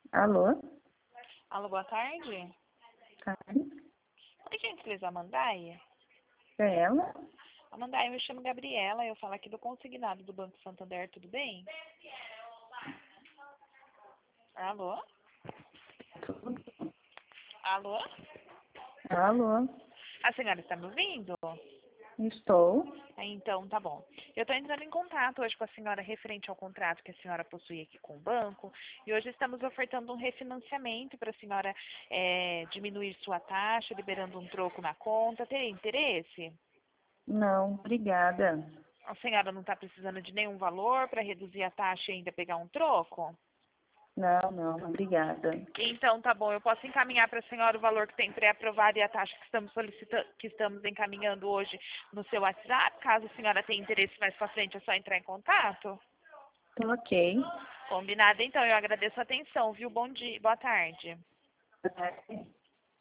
Alô? Alô, boa tarde. Karen? Oi, gentileza, Amandaia. É ela? Amandaia, eu me chamo Gabriela, eu falo aqui do consignado do Banco Santander, tudo bem? Alô? Tudo? Alô? Alô? A senhora está me ouvindo? Estou. Então, tá bom. Eu estou entrando em contato hoje com a senhora referente ao contrato que a senhora possui aqui com o banco e hoje estamos ofertando um refinanciamento para a senhora diminuir sua taxa, liberando um troco na conta. Teria interesse? Não, obrigada. A senhora não está precisando de nenhum valor para reduzir a taxa e ainda pegar um troco? Não, obrigada. Então, tá bom. Eu posso encaminhar para a senhora o valor que tem pré-aprovado e a taxa que estamos solicitando, que estamos encaminhando hoje no seu WhatsApp. Caso a senhora tenha interesse mais para frente, é só entrar em contato. Ok. Combinado, então. Eu agradeço a atenção, viu? Bom dia, boa tarde.